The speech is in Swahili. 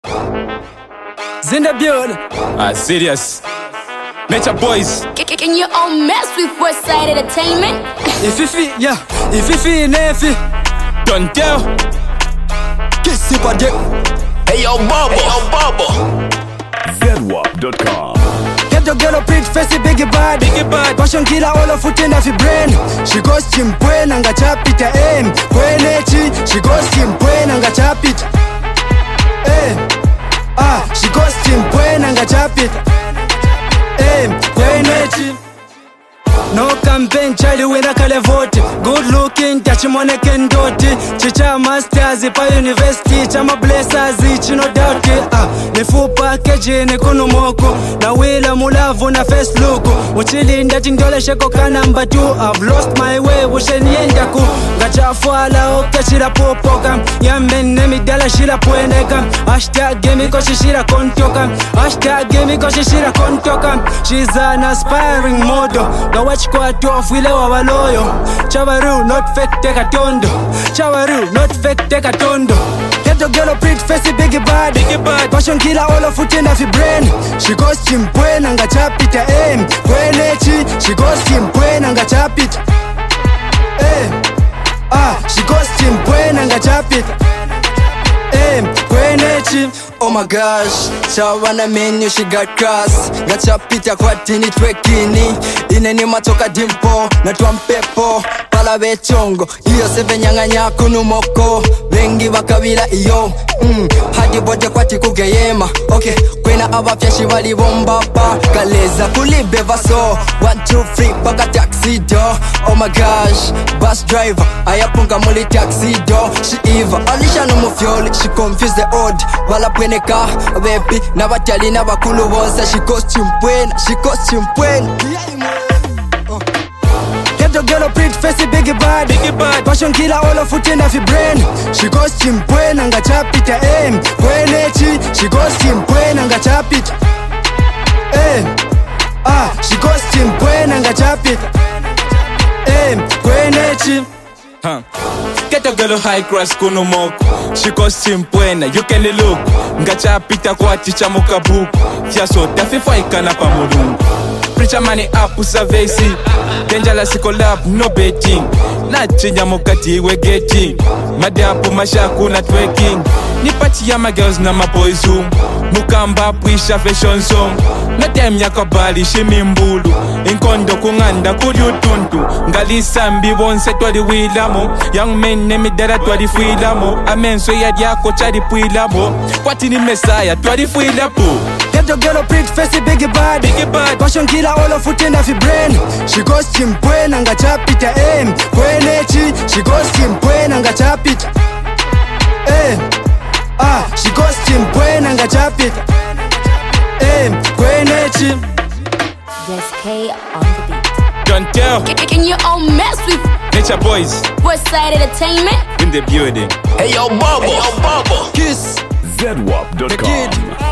In the building. Serious. Nature boys. Can you all mess with Westside Entertainment? If you feel, yeah. If you feel, nefi. Don't tell. Kiss it for them. Hey yo, Bubba. Hey yo, Bubba. ZWAP.com. Get your girl a pretty face, biggie bad. Biggie bad. Passion killer all of foot in her brain. She goes chimpwen anga chapita aim. Kwenechi. She goes chimpwen anga chapita. She goes chimpwen anga chapita. Kwenechi. No campaign, Charlie winner kale vote. Good looking, tachimone kendoti. Chicha masters, pa university. Chama blessers, chino doubt. Nefu package, ne kunu moko. Na wila mulavu na face look. Uchili ndati ndole sheko ka number 2. I've lost my way, wusheni yendaku. Gacha fuala, oke shira popoka. Yamben nemi dala shira pueneka. Hashtag game koshi shira kontoka. Hashtag game koshi shira kontoka. She's an aspiring model. Now watch kwa tuofile wa waloyo. Chavaru, not fake, take a tondo. Chavaru, not fake, take a tondo. Get the girl a pretty face, biggie bad. Biggie bad. Passion killer all of foot in her brain. She goes chimpwen anga chapita aim. Kwenechi. She goes chimpwen anga chapita. She goes chimpwen anga chapita. Kwenechi. Oh my gosh, shawana menu she got cross. Gachapita kwa tini twekini. Ineni matoka dimpo, na tuampepo. Pala bechongo, iyo seve nyanga nyaku numoko. Bengi wakabila iyo hadi bote kwa tikuge yema. Okay, kwena abafyashi wali bombaba. Kaleza kulibe vaso 1, 2, 3, baka taxi door. Oh my gosh, bus driver ayapunga muli taxi door. She Eva, alisha no mufyoli. She confused the odd, wala pweneka baby, na batali na bakulu bonsa. She goes chimpwen, she goes chimpwen. Get the girl a pretty face, biggie bad. Biggie bad. Passion killer all of foot in her brain. She goes chimpwen anga chapita aim. Kwenechi. She goes chimpwen anga chapita. She goes chimpwen anga chapita. Kwenechi. Get a girl high class kuno moko. She goes simpwena, you can look. Ngacha pita kwa ticha mukabuku. Fiaso tafifa ikana pa mulungu. Preacher money up usavesi. Denjala si collab, no betting. Na chinya mukati we getting. Madapu mashaku na twerking. Nipati ya my girls na my boys zoom. Mukamba puisha fashion song. Na time yakabali shimimbulu. Inkondo kunganda kudyutuntu. Ngalisa mbi bonse twali wilamo. Young men nemi dara twali fuilamo. Amenso ya diako chadi puilamo. Kwati ni mesaya twali fuilapo. Get the girl a pretty face, biggie bad. Biggie bad. Passion killer all of foot in her brain. She goes chimpwen anga chapita aim. Kwenechi. She goes chimpwen anga chapita. She goes chimpwen anga chapita. Kwenechi. Yes, K on the beat. Don't tell. Can you all mess with Nature boys. Westside Entertainment? In the building. Hey yo, Bubba. Kiss. ZWAP.com.